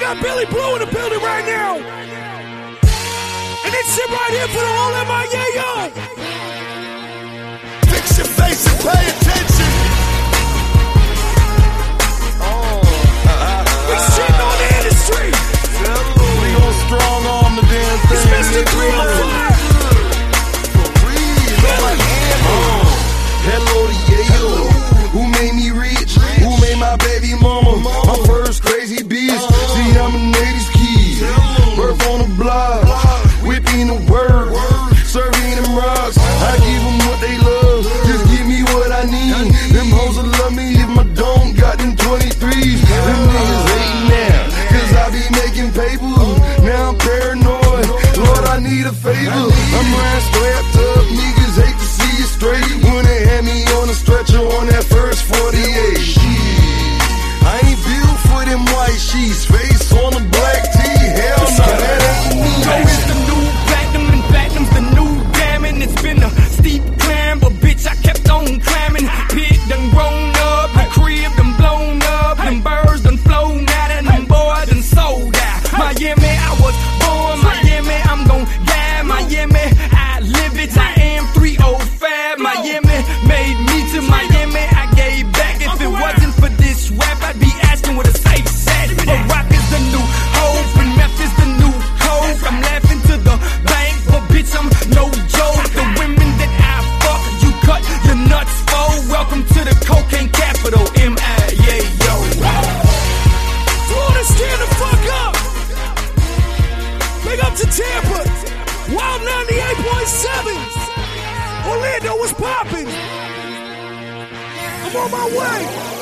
got Billy Blue in the building right now. And this shit right here for the whole MIA, yo. Fix your face and pay attention.